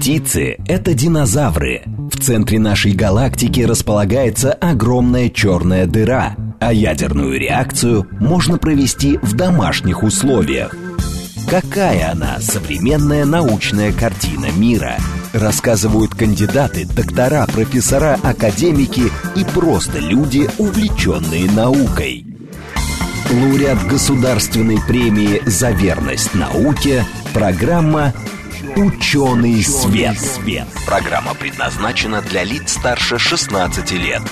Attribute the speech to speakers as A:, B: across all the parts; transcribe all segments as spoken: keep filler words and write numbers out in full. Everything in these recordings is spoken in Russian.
A: Птицы – это динозавры. В центре нашей галактики располагается огромная черная дыра, а ядерную реакцию можно провести в домашних условиях. Какая она, современная научная картина мира? Рассказывают кандидаты, доктора, профессора, академики и просто люди, увлеченные наукой. Лауреат государственной премии «За верность науке» программа «Ученый свет». Программа предназначена для лиц старше шестнадцати лет.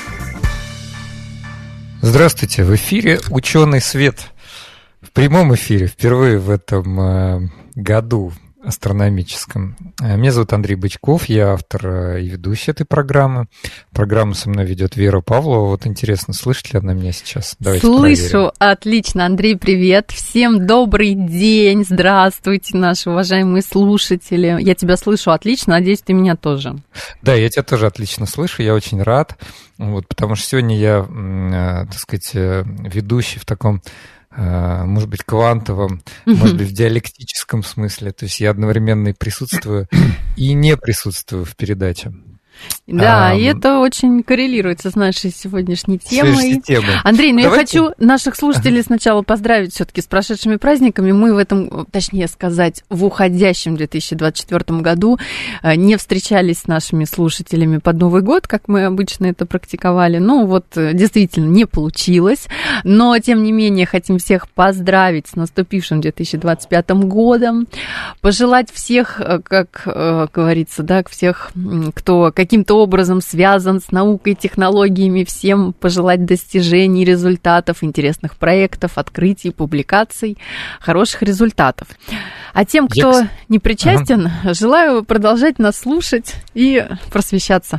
B: Здравствуйте, в эфире «Ученый свет». В прямом эфире впервые в этом э, году астрономическом. Меня зовут Андрей Бычков, я автор и ведущий этой программы. Программу со мной ведет Вера Павлова. Вот интересно, слышит ли она меня сейчас? Давайте
C: Слышу,
B: проверим.
C: Отлично. Андрей, привет. Всем добрый день. Здравствуйте, наши уважаемые слушатели. Я тебя слышу отлично, надеюсь, ты меня тоже.
B: Да, я тебя тоже отлично слышу, я очень рад. Вот, потому что сегодня я, э, так сказать, ведущий в таком, может быть, квантовом, может быть, в диалектическом смысле. То есть я одновременно и присутствую, и не присутствую в передаче.
C: Да,
B: а,
C: и это очень коррелируется с нашей сегодняшней темой.
B: темой.
C: Андрей, ну
B: Давайте...
C: я хочу наших слушателей сначала поздравить все-таки с прошедшими праздниками. Мы в этом, точнее сказать, в уходящем две тысячи двадцать четвёртом году не встречались с нашими слушателями под Новый год, как мы обычно это практиковали. Ну вот, действительно, не получилось. Но, тем не менее, хотим всех поздравить с наступившим две тысячи двадцать пятым годом. Пожелать всех, как говорится, да, всех, кто каким-то образом связан с наукой, технологиями, всем пожелать достижений, результатов, интересных проектов, открытий, публикаций, хороших результатов. А тем, кто Я... не причастен, ага. желаю продолжать нас слушать и просвещаться.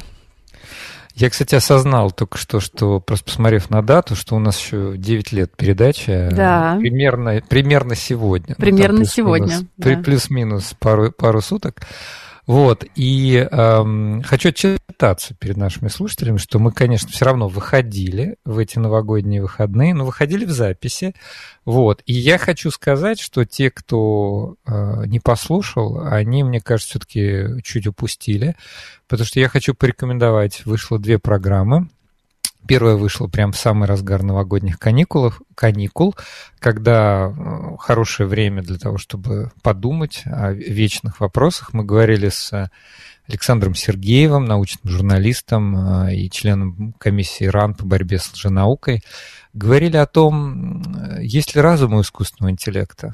B: Я, кстати, осознал только что, что просто посмотрев на дату, что у нас еще девять лет передачи,
C: да.
B: примерно, примерно сегодня.
C: Примерно
B: ну,
C: сегодня.
B: Да. Плюс-минус пару, пару суток. Вот, и эм, хочу отчитаться перед нашими слушателями, что мы, конечно, все равно выходили в эти новогодние выходные, но выходили в записи, вот, и я хочу сказать, что те, кто э, не послушал, они, мне кажется, все-таки чуть упустили, потому что я хочу порекомендовать, вышло две программы. Первая вышла прямо в самый разгар новогодних каникул, каникул, когда хорошее время для того, чтобы подумать о вечных вопросах. Мы говорили с Александром Сергеевым, научным журналистом и членом комиссии РАН по борьбе с лженаукой. Говорили о том, есть ли разум у искусственного интеллекта.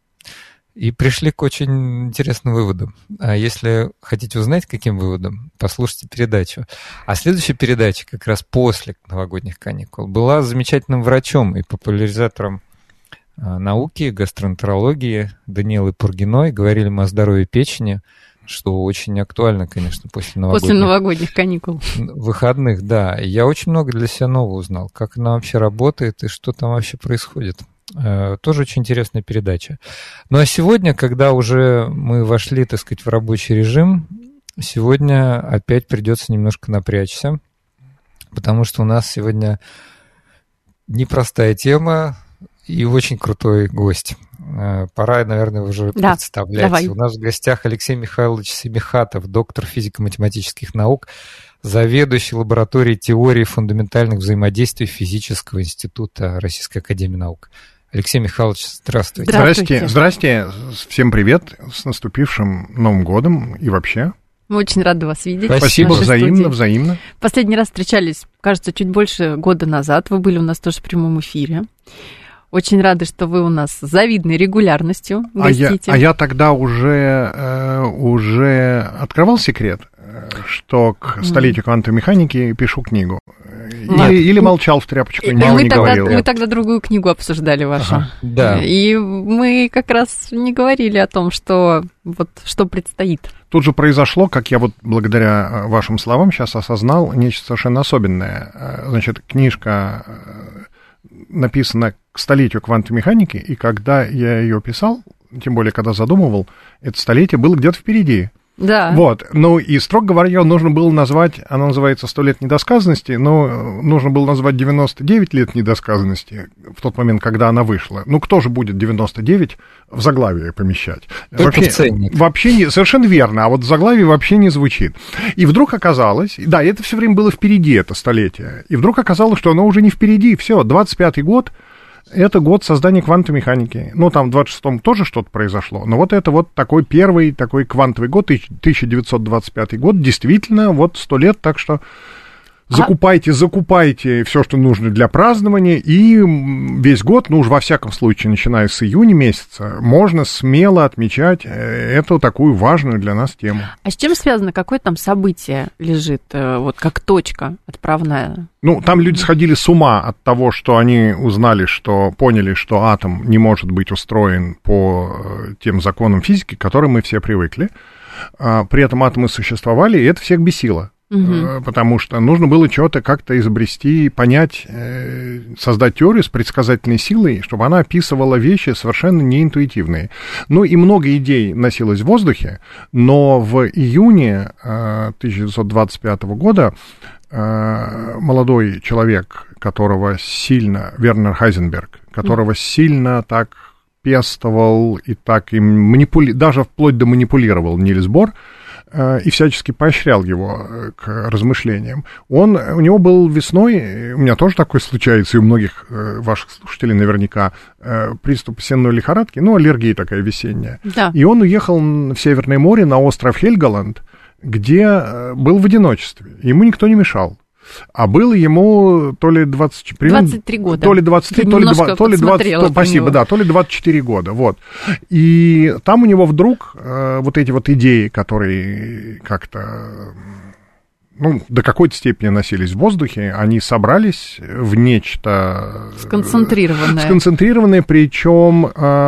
B: И пришли к очень интересным выводам. А если хотите узнать, каким выводом, послушайте передачу. А следующая передача, как раз после новогодних каникул, была замечательным врачом и популяризатором науки, гастроэнтерологии Даниэлой Пургиной. Говорили мы о здоровье печени, что очень актуально, конечно, после новогодних,
C: после новогодних каникул.
B: Выходных, да. Я очень много для себя нового узнал, как она вообще работает и что там вообще происходит. Тоже очень интересная передача. Ну а сегодня, когда уже мы вошли, так сказать, в рабочий режим, сегодня опять придется немножко напрячься, потому что у нас сегодня непростая тема и очень крутой гость. Пора, наверное, уже да, представлять.
C: Давай.
B: У нас в гостях Алексей Михайлович Семихатов, доктор физико-математических наук, заведующий лабораторией теории фундаментальных взаимодействий Физического института Российской академии наук. Алексей Михайлович, здравствуйте.
D: Здравствуйте. Здравствуйте. Всем привет. С наступившим Новым годом и вообще.
C: Мы очень рады вас видеть.
D: Спасибо. Взаимно, студии. взаимно.
C: Последний раз встречались, кажется, чуть больше года назад. Вы были у нас тоже в прямом эфире. Очень рады, что вы у нас с завидной регулярностью гостите.
D: А я, а я тогда уже, э, уже открывал секрет, что к столетию квантовой механики пишу книгу. Или, или молчал в тряпочку, и
C: мы,
D: не
C: тогда,
D: говорил.
C: мы тогда другую книгу обсуждали вашу.
B: Ага, да.
C: И мы как раз не говорили о том, что, вот, что предстоит.
D: Тут же произошло, как я вот благодаря вашим словам сейчас осознал, нечто совершенно особенное. Значит, книжка написана к столетию квантовой механики, и когда я ее писал, тем более, когда задумывал, это столетие было где-то впереди.
C: Да.
D: Вот. Ну, и, строго говоря, нужно было назвать, она называется «сто лет недосказанности», но нужно было назвать девяносто девять лет недосказанности в тот момент, когда она вышла. Ну, кто же будет девяносто девять в заглавие помещать?
B: Только
D: вообще,
B: в ценник.
D: Вообще не, совершенно верно, а вот в заглавие вообще не звучит. И вдруг оказалось, да, это все время было впереди, это столетие, и вдруг оказалось, что оно уже не впереди, все, двадцать пятый год, это год создания квантовой механики. Ну, там в двадцать шестом тоже что-то произошло, но вот это вот такой первый такой квантовый год, тысяча девятьсот двадцать пятый год, действительно, вот сто лет, так что закупайте, закупайте все, что нужно для празднования, и весь год, ну уж во всяком случае, начиная с июня месяца, можно смело отмечать эту такую важную для нас тему.
C: А с чем связано, какое там событие лежит, вот как точка отправная?
D: Ну, там люди сходили с ума от того, что они узнали, что поняли, что атом не может быть устроен по тем законам физики, к которым мы все привыкли. При этом атомы существовали, и это всех бесило. Угу. Потому что нужно было что-то как-то изобрести, понять, создать теорию с предсказательной силой, чтобы она описывала вещи совершенно неинтуитивные. Ну и много идей носилось в воздухе, но в июне тысяча девятьсот двадцать пятого года молодой человек, которого сильно, Вернер Хайзенберг, которого сильно так пестовал и так им манипули... даже вплоть до манипулировал Нильс Бор, и всячески поощрял его к размышлениям. Он, у него был весной, у меня тоже такое случается, и у многих ваших слушателей наверняка, приступ сенной лихорадки, ну, аллергия такая весенняя. Да. И он уехал в Северное море на остров Хельголанд, где был в одиночестве. Ему никто не мешал. А было ему то ли двадцать,
C: двадцать три года.
D: То ли двадцать три, то ли, два, то ли двадцать, то, спасибо, да, то ли двадцать четыре года, вот. И там у него вдруг э, вот эти вот идеи, которые как-то, ну, до какой-то степени носились в воздухе, они собрались в нечто...
C: Сконцентрированное.
D: Сконцентрированное, причем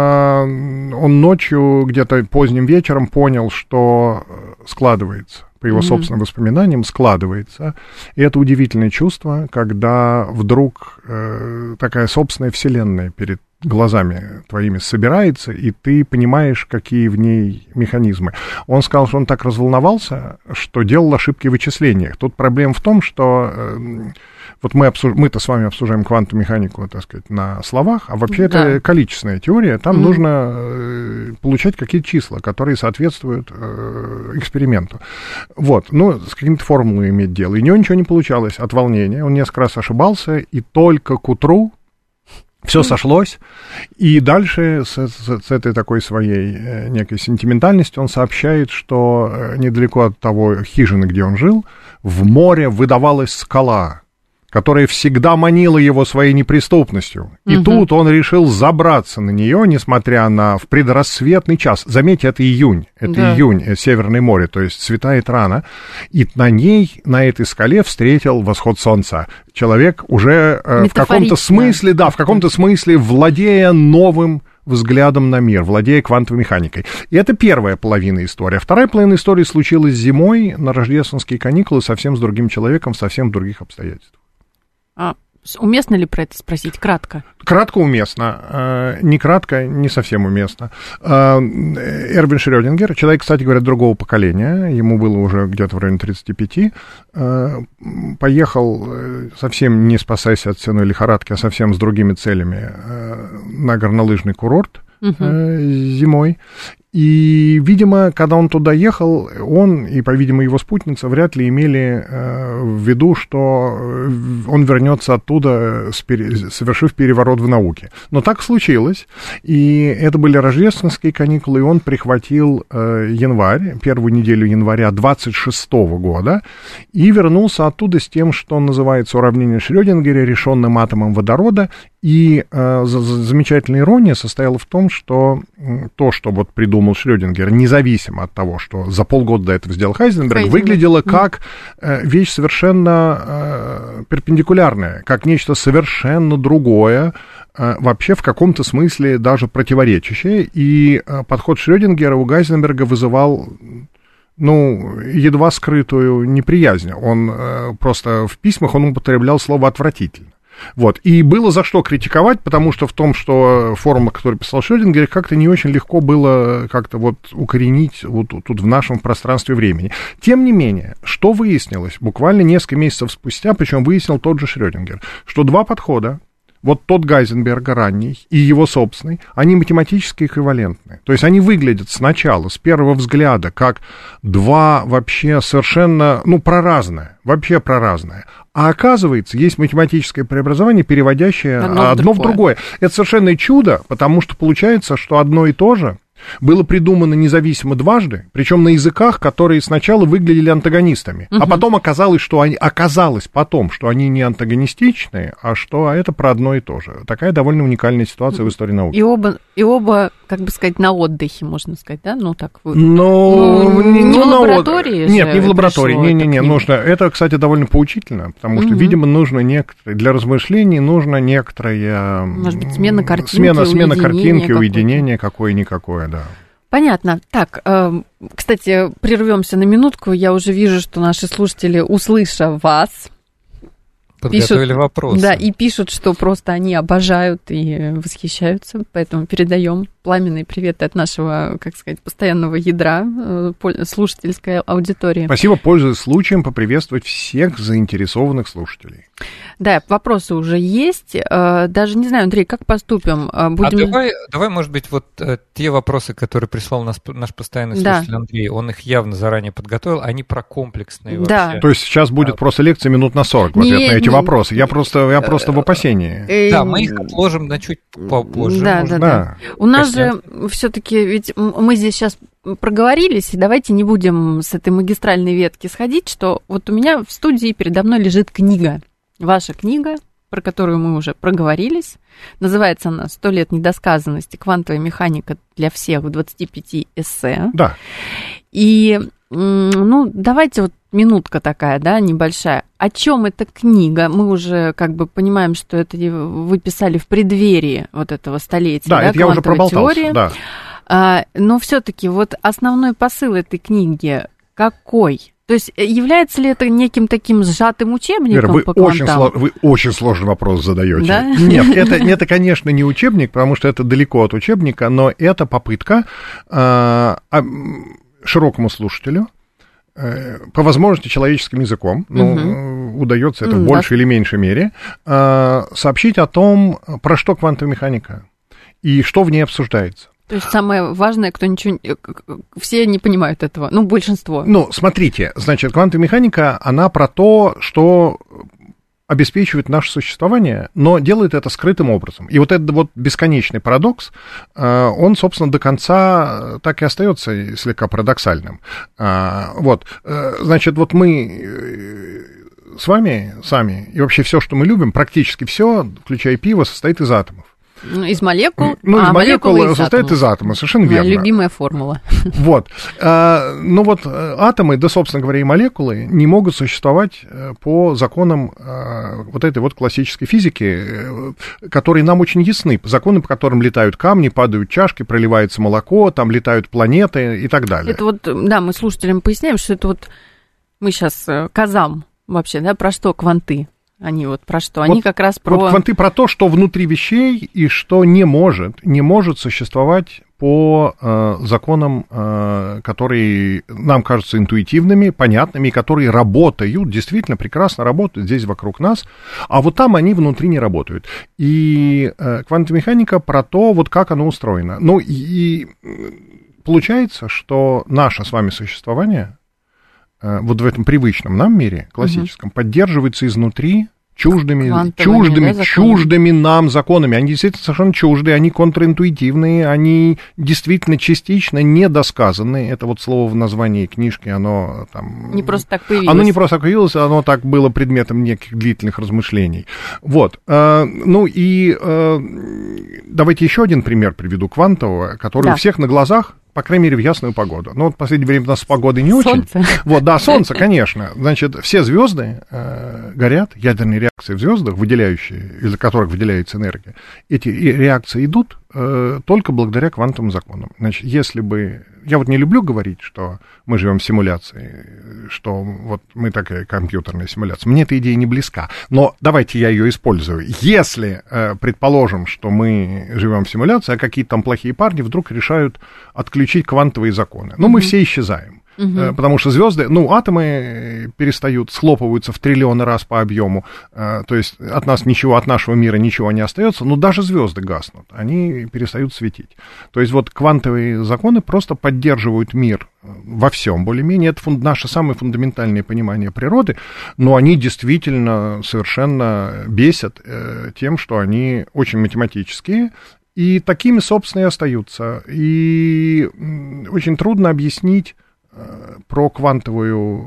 D: э, он ночью, где-то поздним вечером понял, что складывается. По его mm-hmm. собственным воспоминаниям, складывается. И это удивительное чувство, когда вдруг э, такая собственная вселенная перед глазами твоими собирается, и ты понимаешь, какие в ней механизмы. Он сказал, что он так разволновался, что делал ошибки в вычислениях. Тут проблема в том, что э, вот мы обсуж... мы-то с вами обсуждаем квантовую механику, так сказать, на словах, а вообще да. это количественная теория. Там mm-hmm. нужно э, получать какие-то числа, которые соответствуют э, эксперименту. Вот, ну, с какими-то формулами иметь дело. И у него ничего не получалось от волнения. Он несколько раз ошибался, и только к утру все сошлось, и дальше с, с, с этой такой своей э, некой сентиментальностью он сообщает, что э, недалеко от того хижины, где он жил, в море выдавалась скала, которая всегда манила его своей неприступностью. И угу. тут он решил забраться на нее, несмотря на в предрассветный час. Заметьте, это июнь, это да. июнь, это Северное море, то есть светает рано. И на ней, на этой скале встретил восход солнца. Человек уже э, в каком-то смысле, да, в каком-то смысле владея новым взглядом на мир, владея квантовой механикой. И это первая половина истории. А вторая половина истории случилась зимой на рождественские каникулы совсем с другим человеком, в совсем других обстоятельствах.
C: А уместно ли про это спросить? Кратко.
D: Кратко уместно. Не кратко, не совсем уместно. Эрвин Шрёдингер, человек, кстати говоря, другого поколения, ему было уже где-то в районе тридцати пяти, поехал, совсем не спасаясь от сенной лихорадки, а совсем с другими целями, на горнолыжный курорт угу. зимой. И, видимо, когда он туда ехал, он и, по-видимому, его спутница вряд ли имели э, в виду, что он вернется оттуда, совершив переворот в науке. Но так случилось, и это были рождественские каникулы, и он прихватил э, январь, первую неделю января двадцать шестого года, и вернулся оттуда с тем, что называется уравнение Шрёдингера, решенным атомом водорода. И э, замечательная ирония состояла в том, что то, что вот придумал Шрёдингер, независимо от того, что за полгода до этого сделал Хайзенберг, Хайзенберг. выглядело как э, вещь совершенно э, перпендикулярная, как нечто совершенно другое, э, вообще в каком-то смысле даже противоречащее. И э, подход Шрёдингера у Хайзенберга вызывал... ну, едва скрытую неприязнь. Он э, просто в письмах он употреблял слово «отвратительно». Вот. И было за что критиковать, потому что в том, что формула, которую писал Шрёдингер, как-то не очень легко было как-то вот укоренить вот тут в нашем пространстве времени. Тем не менее, что выяснилось буквально несколько месяцев спустя, причем выяснил тот же Шрёдингер, что два подхода, вот тот Гайзенберга ранний и его собственный, они математически эквивалентны. То есть они выглядят сначала, с первого взгляда, как два вообще совершенно, ну, проразное, вообще проразное. А оказывается, есть математическое преобразование, переводящее одно, одно в другое. Это совершенно чудо, потому что получается, что одно и то же было придумано независимо дважды, причем на языках, которые сначала выглядели антагонистами, угу. а потом оказалось, что они, оказалось потом, что они не антагонистичные, а что а это про одно и то же. Такая довольно уникальная ситуация в истории науки.
C: И оба, и оба, как бы сказать, на отдыхе, можно сказать, да? Ну, так вы...
D: Но...
C: Ну, не
D: ну,
C: в лаборатории?
D: Нет, не в лаборатории. Не-не-не, нужно... Это, кстати, довольно поучительно, потому что, угу. видимо, нужно некоторые... Для размышлений нужно некоторое...
C: Может быть, смена картинки,
D: смена, смена картинки, уединение какое-никакое, да.
C: Понятно. Так, э, кстати, прервемся на минутку. Я уже вижу, что наши слушатели, услыша вас,
B: подготовили пишут, вопросы.
C: Да, и пишут, что просто они обожают и восхищаются. Поэтому передаем пламенные приветы от нашего, как сказать, постоянного ядра слушательской аудитории.
D: Спасибо, пользуясь случаем, поприветствовать всех заинтересованных слушателей.
C: Да, вопросы уже есть. Даже не знаю, Андрей, как поступим? Будем...
B: А давай, давай, может быть, вот те вопросы, которые прислал нас, наш постоянный слушатель да. Андрей, он их явно заранее подготовил, они про комплексные
C: да.
B: вообще.
D: То есть сейчас будет а... просто лекция минут на сорок в ответ не, на эти не, вопросы. Я просто, я просто в опасении.
B: Да, мы их отложим на чуть попозже.
C: Да, да, да. У нас же все-таки, ведь мы здесь сейчас проговорились, и давайте не будем с этой магистральной ветки сходить, что вот у меня в студии передо мной лежит книга. Ваша книга, про которую мы уже проговорились, называется она «Сто лет недосказанности. Квантовая механика для всех» в двадцати пяти эссе.
D: Да.
C: И, ну, давайте вот минутка такая, да, небольшая. О чем эта книга? Мы уже как бы понимаем, что это вы писали в преддверии вот этого столетия.
D: Да,
C: да
D: это я уже проболтался, теории. Да.
C: А, но все-таки вот основной посыл этой книги какой? То есть является ли это неким таким сжатым учебником
D: Вера, вы
C: по
D: очень,
C: квантам?
D: вы очень сложный вопрос задаете.
C: Да?
D: Нет, это, это, конечно, не учебник, потому что это далеко от учебника, но это попытка э, широкому слушателю, э, по возможности человеческим языком, ну, угу. удается это в большей да. или меньшей мере, э, сообщить о том, про что квантовая механика и что в ней обсуждается.
C: То есть самое важное, кто ничего... Все не понимают этого, ну, большинство.
D: Ну, смотрите, значит, квантовая механика, она про то, что обеспечивает наше существование, но делает это скрытым образом. И вот этот вот бесконечный парадокс, он, собственно, до конца так и остается слегка парадоксальным. Вот, значит, вот мы... с вами, сами, и вообще все, что мы любим, практически все, включая пиво, состоит из атомов.
C: Из молекул,
D: ну, из
C: а
D: молекул
C: молекулы
D: состоит
C: из
D: из атома, совершенно
C: Моя
D: верно.
C: любимая формула.
D: Вот. Ну вот атомы, да, собственно говоря, и молекулы не могут существовать по законам вот этой вот классической физики, которые нам очень ясны, законы, по которым летают камни, падают чашки, проливается молоко, там летают планеты и так далее.
C: Это вот, да, мы слушателям поясняем, что это вот мы сейчас казам вообще, да, про что кванты? Они вот про что? Они вот, как раз про...
D: Вот кванты про то, что внутри вещей и что не может, не может существовать по э, законам, э, которые нам кажутся интуитивными, понятными, и которые работают, действительно прекрасно работают здесь вокруг нас, а вот там они внутри не работают. И э, квантовая механика про то, вот как оно устроено. Ну и, и получается, что наше с вами существование... вот в этом привычном нам мире, классическом, угу. поддерживается изнутри чуждыми, чуждыми, да, чуждыми нам законами. Они действительно совершенно чуждые, они контринтуитивные, они действительно частично недосказанные. Это вот слово в названии книжки, оно там...
C: Не просто так появилось.
D: Оно не просто так появилось, оно так было предметом неких длительных размышлений. Вот. Ну и давайте еще один пример приведу квантового, который да. у всех на глазах, по крайней мере, в ясную погоду. Но вот в последнее время у нас с погодой не
C: солнце.
D: Очень. Вот, да, солнце, конечно. Значит, все звезды э, горят, ядерные реакции в звездах, выделяющие, из-за которых выделяется энергия. Эти реакции идут э, только благодаря квантовым законам. Значит, если бы... Я вот не люблю говорить, что мы живем в симуляции, что вот мы такая компьютерная симуляция. Мне эта идея не близка, но давайте я ее использую. Если, э, предположим, что мы живем в симуляции, а какие-то там плохие парни вдруг решают отключить квантовые законы, ну, mm-hmm. мы все исчезаем. Угу. Потому что звезды, ну, атомы перестают, схлопываются в триллионы раз по объему, то есть от нас ничего, от нашего мира ничего не остается, но даже звезды гаснут, они перестают светить. То есть вот квантовые законы просто поддерживают мир во всем, более-менее, это фунд, наше самое фундаментальное понимание природы, но они действительно совершенно бесят тем, что они очень математические, и такими, собственно, и остаются. И очень трудно объяснить про квантовую...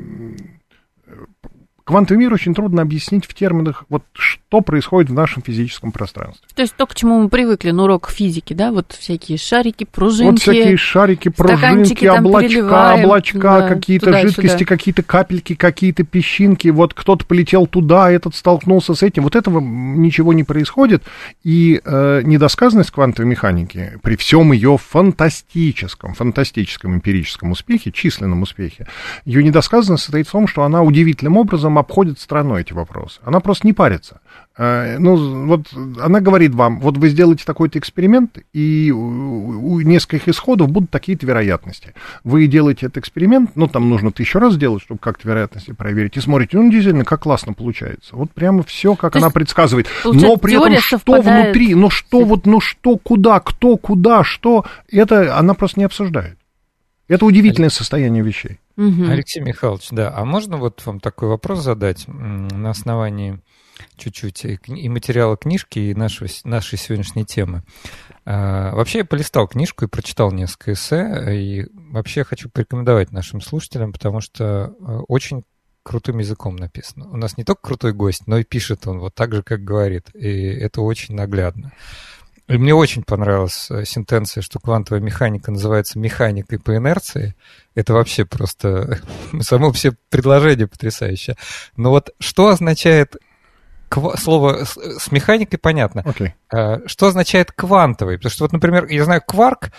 D: Квантовый мир очень трудно объяснить в терминах, вот что происходит в нашем физическом пространстве.
C: То есть то, к чему мы привыкли на урок физики, да, вот всякие шарики, пружинки.
D: Вот всякие шарики, пружинки, облачка, облачка, да, какие-то жидкости, какие-то капельки, какие-то песчинки. Вот кто-то полетел туда, этот столкнулся с этим. Вот этого ничего не происходит. И э, недосказанность квантовой механики при всем ее фантастическом, фантастическом эмпирическом успехе, численном успехе, ее недосказанность состоит в том, что она удивительным образом обходит стороной эти вопросы. Она просто не парится. Ну, вот она говорит вам, вот вы сделаете такой-то эксперимент, и у нескольких исходов будут такие-то вероятности. Вы делаете этот эксперимент, ну, там нужно тысячу раз сделать, чтобы как-то вероятности проверить, и смотрите, ну, действительно, как классно получается. Вот прямо все, как она предсказывает. Но при этом, что внутри, ну, что вот, ну, что, куда, кто, куда, что, это она просто не обсуждает. Это удивительное состояние вещей.
B: Угу. Алексей Михайлович, да, а можно вот вам такой вопрос задать на основании чуть-чуть и материала книжки, и нашего, нашей сегодняшней темы? А, вообще я полистал книжку и прочитал несколько эссе, и вообще хочу порекомендовать нашим слушателям, потому что очень крутым языком написано. У нас не только крутой гость, но и пишет он вот так же, как говорит, и это очень наглядно. И мне очень понравилась сентенция, что квантовая механика называется механикой по инерции. Это вообще просто само все предложение потрясающее. Но вот что означает кв... слово с механикой понятно.
D: Okay.
B: Что означает квантовый? Потому что вот, например, я знаю кварк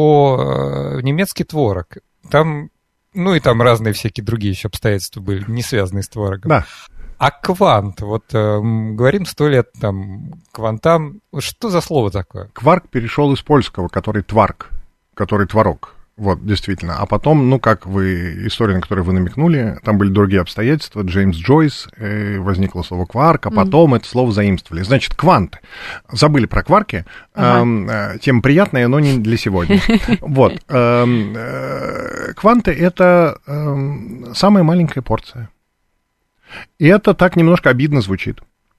B: по-немецки творог. Там, ну и там разные всякие другие еще обстоятельства были, не связанные с творогом.
D: Да.
B: А квант, вот э, говорим сто лет там квантам, что за слово такое?
D: Кварк перешел из польского, который тварк, который творог, вот, действительно. А потом, ну, как вы, история, на которую вы намекнули, там были другие обстоятельства, Джеймс Джойс, э, возникло слово кварк, а потом mm. это слово заимствовали. Значит, кванты. Забыли про кварки, uh-huh. э, тем приятное, но не для сегодня. Вот. Кванты — это самая маленькая порция. И это так немножко обидно звучит.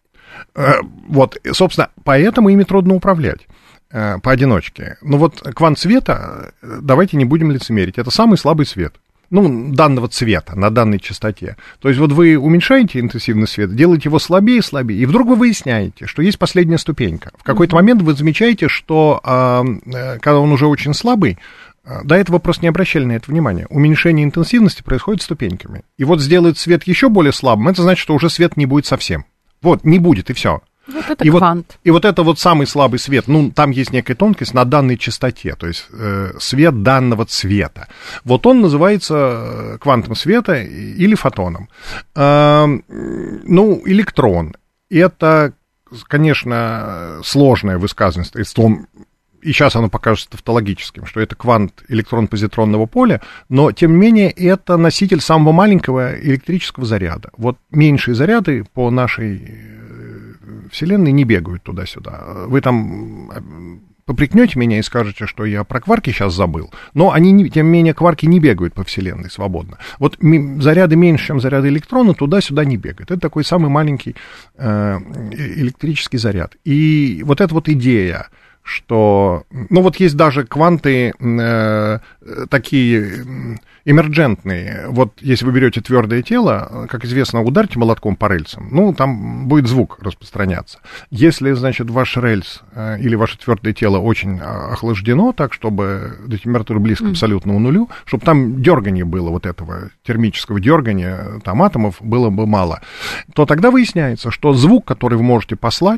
D: Вот, собственно, поэтому ими трудно управлять поодиночке. Но вот квант света, давайте не будем лицемерить, это самый слабый свет. Ну, данного цвета, на данной частоте. То есть вот вы уменьшаете интенсивность света, делаете его слабее и слабее, и вдруг вы выясняете, что есть последняя ступенька. В какой-то mm-hmm. момент вы замечаете, что когда он уже очень слабый, до этого просто не обращали на это внимания. Уменьшение интенсивности происходит ступеньками. И вот сделает свет еще более слабым, это значит, что уже свет не будет совсем. Вот, не будет, и все.
C: Вот это
D: и
C: квант.
D: Вот, и вот это вот самый слабый свет, ну, там есть некая тонкость на данной частоте, то есть э, свет данного цвета. Вот он называется квантом света или фотоном. Э, ну, электрон. Это, конечно, сложное высказывание, и сейчас оно покажется тавтологическим, что это квант электрон-позитронного поля, но, тем не менее, это носитель самого маленького электрического заряда. Вот меньшие заряды по нашей Вселенной не бегают туда-сюда. Вы там попрекнете меня и скажете, что я про кварки сейчас забыл, но они, тем не менее, кварки не бегают по Вселенной свободно. Вот заряды меньше, чем заряды электрона, туда-сюда не бегают. Это такой самый маленький электрический заряд. И вот эта вот идея, что, ну вот есть даже кванты э, такие эмерджентные. Вот если вы берете твердое тело, как известно, ударьте молотком по рельсам, ну там будет звук распространяться. Если, значит, ваш рельс э, или ваше твердое тело очень охлаждено, так чтобы до температуры близко к абсолютному нулю, чтобы там дергания было, вот этого термического дергания, там атомов было бы мало, то тогда выясняется, что звук, который вы можете послать,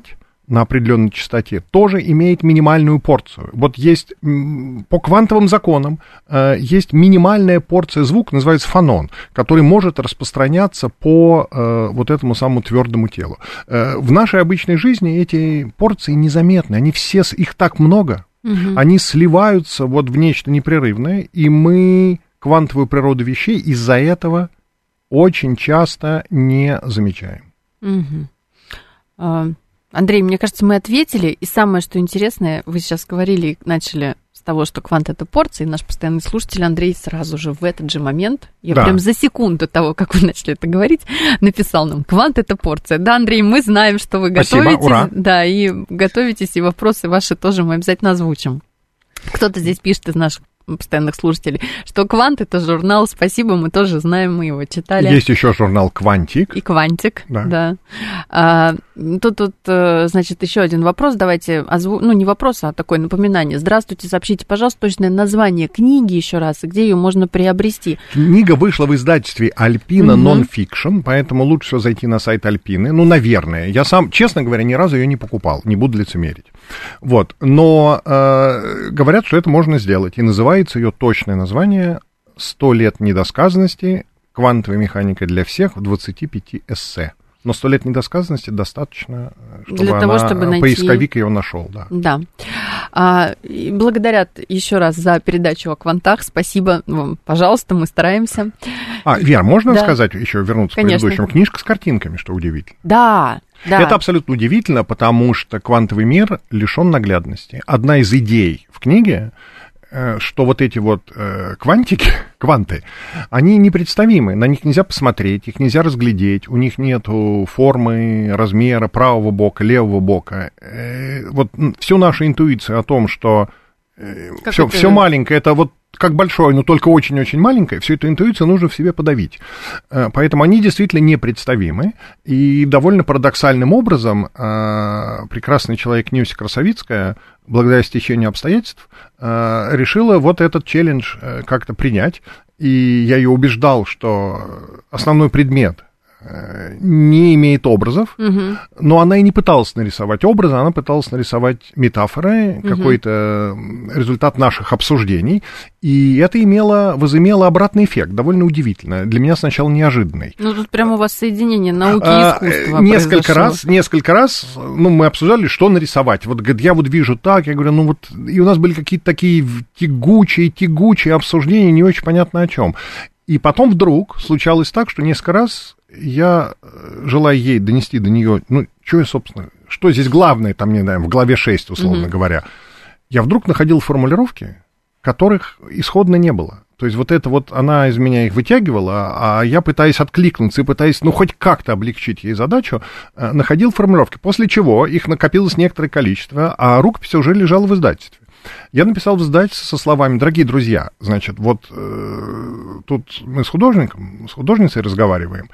D: на определенной частоте тоже имеет минимальную порцию. Вот есть по квантовым законам э, есть минимальная порция звука, называется фонон, который может распространяться по э, вот этому самому твердому телу. Э, в нашей обычной жизни эти порции незаметны, они все, их так много, угу. они сливаются вот в нечто непрерывное, и мы квантовую природу вещей из-за этого очень часто не замечаем.
C: Угу. А, Андрей, мне кажется, мы ответили, и самое, что интересное, вы сейчас говорили, начали с того, что квант — это порции, наш постоянный слушатель Андрей сразу же в этот же момент, я да. прям за секунду до того, как вы начали это говорить, написал нам: квант — это порция. Да, Андрей, мы знаем, что вы Спасибо, готовитесь, ура. да, и готовитесь, и вопросы ваши тоже мы обязательно озвучим. Кто-то здесь пишет из наших постоянных слушателей, что «Квант» — это журнал, спасибо, мы тоже знаем, мы его читали.
D: Есть еще журнал «Квантик».
C: И «Квантик», да. да. А, тут, тут, значит, еще один вопрос, давайте, озву... ну, не вопрос, а такое напоминание. Здравствуйте, сообщите, пожалуйста, точное название книги еще раз, и где ее можно приобрести.
D: Книга вышла в издательстве «Альпина Нонфикшн», поэтому лучше всего зайти на сайт «Альпины». Ну, наверное. Я сам, честно говоря, ни разу ее не покупал, не буду лицемерить. Вот. Но э, говорят, что это можно сделать, и называется ее точное название «Сто лет недосказанности. Квантовая механика для всех» в двадцати пяти эссе. Но «Сто лет недосказанности» достаточно, чтобы,
C: для того,
D: она,
C: чтобы найти...
D: поисковик ее нашел. Да.
C: да. А, благодарят еще раз за передачу о квантах. Спасибо вам, пожалуйста, мы стараемся.
D: А, Вер, можно да. сказать еще, вернуться
C: Конечно.
D: к предыдущему? Книжка с картинками, что удивительно.
C: Да. Да.
D: Это абсолютно удивительно, потому что квантовый мир лишен наглядности. Одна из идей в книге, что вот эти вот квантики, кванты, они непредставимы, на них нельзя посмотреть, их нельзя разглядеть, у них нету формы, размера правого бока, левого бока. Вот всю нашу интуицию о том, что все, все маленькое, это вот как большое, но только очень-очень маленькое, всю эту интуицию нужно в себе подавить. Поэтому они действительно непредставимы. И довольно парадоксальным образом прекрасный человек Нюся Красовицкая, благодаря стечению обстоятельств, решила вот этот челлендж как-то принять. И я ее убеждал, что основной предмет не имеет образов, угу. но она и не пыталась нарисовать образы, она пыталась нарисовать метафоры, угу. какой-то результат наших обсуждений, и это имело, возымело обратный эффект, довольно удивительно, для меня сначала неожиданный.
C: Ну, тут прямо у вас соединение науки и искусства
D: а, несколько раз, несколько раз, ну, мы обсуждали, что нарисовать, вот, говорит, я вот вижу так, я говорю, ну, вот, и у нас были какие-то такие тягучие, тягучие обсуждения, не очень понятно о чем. И потом вдруг случалось так, что несколько раз я, желая ей донести до нее, ну, что я, собственно, что здесь главное, там, не знаю, в главе шесть, условно mm-hmm. говоря, я вдруг находил формулировки, которых исходно не было. То есть вот это вот, она из меня их вытягивала, а я, пытаясь откликнуться и пытаясь, ну, хоть как-то облегчить ей задачу, находил формулировки, после чего их накопилось некоторое количество, а рукопись уже лежала в издательстве. Я написал в издательство со словами: дорогие друзья, значит, вот э, тут мы с художником, с художницей разговариваем,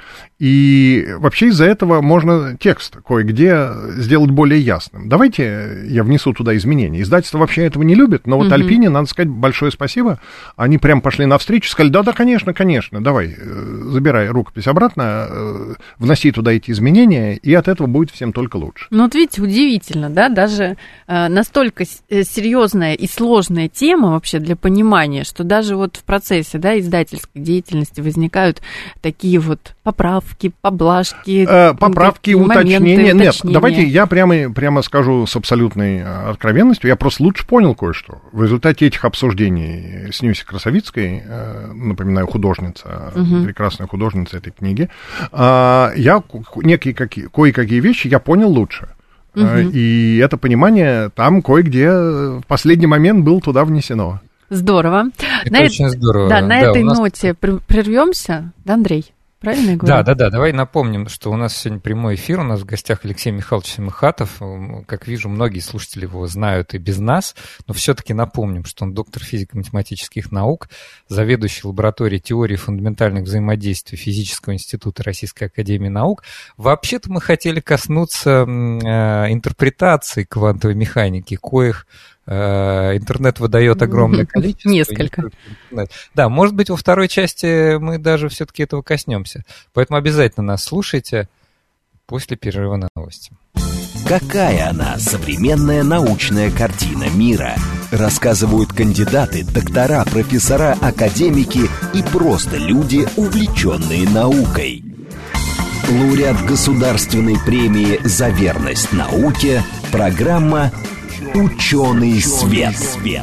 D: и вообще из-за этого можно текст кое-где сделать более ясным. Давайте я внесу туда изменения. Издательство вообще этого не любит, но вот mm-hmm. Альпине, надо сказать, большое спасибо. Они прям пошли навстречу, сказали: да-да, конечно, конечно, давай, забирай рукопись обратно, э, вноси туда эти изменения, и от этого будет всем только лучше.
C: Ну вот видите, удивительно, да, даже э, настолько серьезно и сложная тема вообще для понимания, что даже вот в процессе, да, издательской деятельности возникают такие вот поправки, поблажки,
D: э, поправки, уточнения. Нет, давайте я прямо, прямо скажу с абсолютной откровенностью, я просто лучше понял кое-что. В результате этих обсуждений с Нюсей Красовицкой, э, напоминаю, художница, угу. прекрасная художница этой книги, э, я некие какие, кое-какие вещи я понял лучше. Угу. И это понимание там кое-где в последний момент было туда внесено.
C: Здорово.
B: Это на очень это, здорово.
C: Да, на
B: да,
C: этой
B: нас...
C: ноте прервемся, да, Андрей? Правильно я говорю?
B: Да, да, да. Давай напомним, что у нас сегодня прямой эфир. У нас в гостях Алексей Михайлович Семихатов. Как вижу, многие слушатели его знают и без нас, но все-таки напомним, что он доктор физико-математических наук, заведующий лабораторией теории фундаментальных взаимодействий Физического института Российской академии наук. Вообще-то мы хотели коснуться э, интерпретации квантовой механики, коих интернет выдает огромное количество.
C: Несколько.
B: Да, может быть, во второй части мы даже все-таки этого коснемся. Поэтому обязательно нас слушайте после перерыва на новости.
A: Какая она, современная научная картина мира? Рассказывают кандидаты, доктора, профессора, академики и просто люди, увлеченные наукой. Лауреат государственной премии «За верность науке» программа «Ученый свет».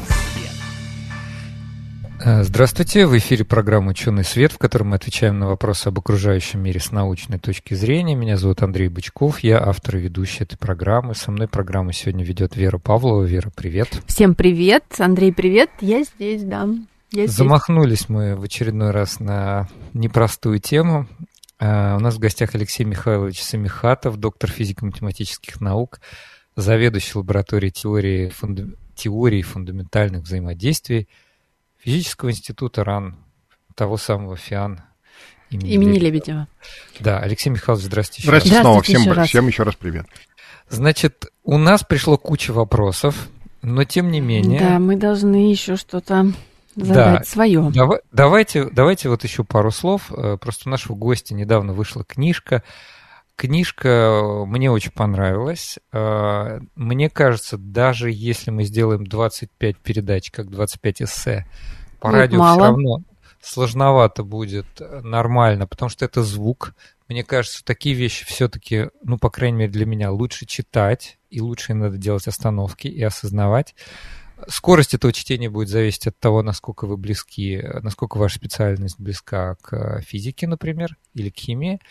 B: Здравствуйте, в эфире программа «Ученый свет», в которой мы отвечаем на вопросы об окружающем мире с научной точки зрения. Меня зовут Андрей Бычков, я автор и ведущий этой программы. Со мной программу сегодня ведет Вера Павлова. Вера, привет.
C: Всем привет. Андрей, привет. Я здесь, да. Я здесь.
B: Замахнулись мы в очередной раз на непростую тему. У нас в гостях Алексей Михайлович Самихатов, доктор физико-математических наук, заведующий лабораторией теории, фунда... теории фундаментальных взаимодействий Физического института РАН, того самого ФИАН имени,
C: имени
B: Лебедева.
C: Лебедева.
B: Да, Алексей Михайлович, здравствуйте.
D: Здравствуйте,
C: здравствуйте
D: снова. Всем,
C: еще раз.
D: всем еще раз привет.
B: Значит, у нас пришло куча вопросов, но тем не менее...
C: Да, мы должны еще что-то задать
B: да,
C: свое.
B: Давай, давайте, давайте вот еще пару слов. Просто у нашего гостя недавно вышла книжка. Книжка мне очень понравилась. Мне кажется, даже если мы сделаем двадцать пять передач, как двадцать пять эссе, по
C: Будет
B: радио
C: мало.
B: все равно сложновато будет нормально, потому что это звук. Мне кажется, такие вещи все-таки, ну, по крайней мере, для меня лучше читать, и лучше надо делать остановки и осознавать. Скорость этого чтения будет зависеть от того, насколько вы близки, насколько ваша специальность близка к физике, например, или к химии.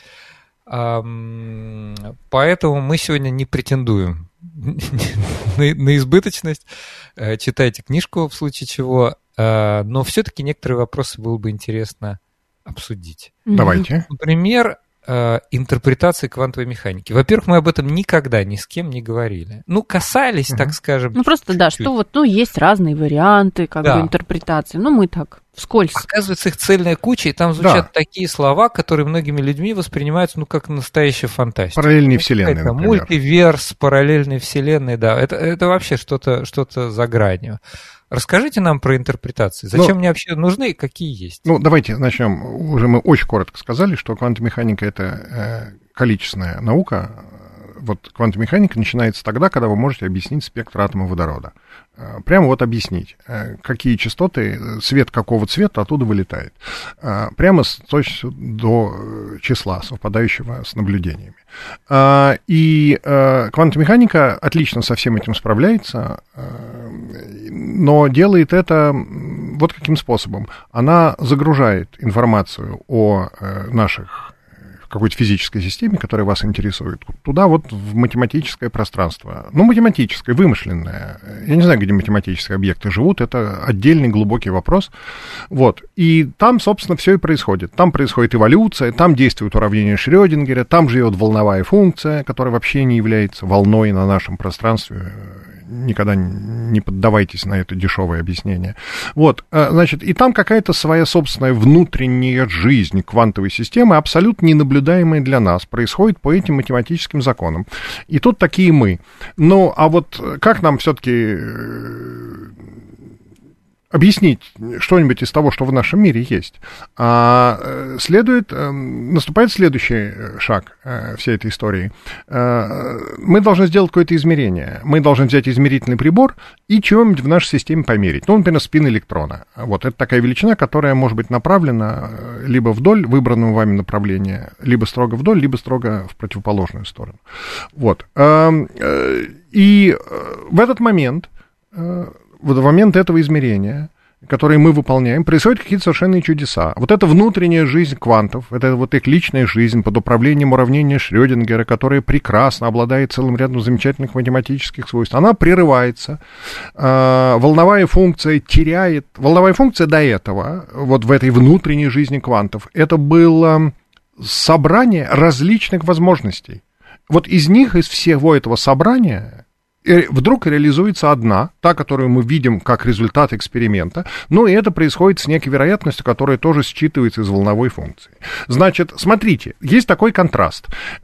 B: Поэтому мы сегодня не претендуем на избыточность. Читайте книжку в случае чего. Но все-таки некоторые вопросы было бы интересно обсудить.
D: Давайте.
B: Например, интерпретации квантовой механики. Во-первых, мы об этом никогда ни с кем не говорили. Ну, касались, uh-huh. так скажем.
C: Ну, просто, чуть-чуть. Да, что вот, ну, есть разные варианты, как
B: да.
C: бы, интерпретации. Ну, мы так, вскользь.
B: Оказывается, их цельная куча, и там звучат да. такие слова, которые многими людьми воспринимаются, ну, как настоящая фантастика.
D: Параллельные вселенные,
B: например. Мультиверс, параллельные вселенные, да. Это, это вообще что-то, что-то за гранью. Расскажите нам про интерпретации. Зачем ну, мне вообще нужны и какие есть?
D: Ну, давайте начнем. Уже мы очень коротко сказали, что квантовая механика – это э, количественная наука. Вот квантовая механика начинается тогда, когда вы можете объяснить спектр атома водорода. Э, прямо вот объяснить, э, какие частоты, свет какого цвета оттуда вылетает. Э, прямо с точностью до числа, совпадающего с наблюдениями. Э, и э, квантовая механика отлично со всем этим справляется, э, но делает это вот каким способом. Она загружает информацию о э, наших какой-то физической системе, которая вас интересует, туда вот в математическое пространство. Ну, математическое, вымышленное. Я не знаю, где математические объекты живут, это отдельный глубокий вопрос. Вот. И там, собственно, все и происходит. Там происходит эволюция, там действует уравнение Шрёдингера, там живет волновая функция, которая вообще не является волной на нашем пространстве. Никогда не поддавайтесь на это дешевое объяснение. Вот, значит, и там какая-то своя собственная внутренняя жизнь квантовой системы, абсолютно ненаблюдаемая для нас, происходит по этим математическим законам. И тут такие мы. Ну, а вот как нам все-таки объяснить что-нибудь из того, что в нашем мире есть? А, следует, наступает следующий шаг всей этой истории. Мы должны сделать какое-то измерение. Мы должны взять измерительный прибор и чего-нибудь в нашей системе померить. Ну, например, спин электрона. Вот, это такая величина, которая может быть направлена либо вдоль выбранного вами направления, либо строго вдоль, либо строго в противоположную сторону. Вот. И в этот момент... В момент этого измерения, которое мы выполняем, происходят какие-то совершенные чудеса. Вот эта внутренняя жизнь квантов, это вот их личная жизнь под управлением уравнения Шрёдингера, которая прекрасно обладает целым рядом замечательных математических свойств, она прерывается, волновая функция теряет... Волновая функция до этого, вот в этой внутренней жизни квантов, это было собрание различных возможностей. Вот из них, из всего этого собрания... вдруг реализуется одна, та, которую мы видим как результат эксперимента, ну и это происходит с некой вероятностью, которая тоже считывается из волновой функции. Значит, смотрите, есть такой контраст.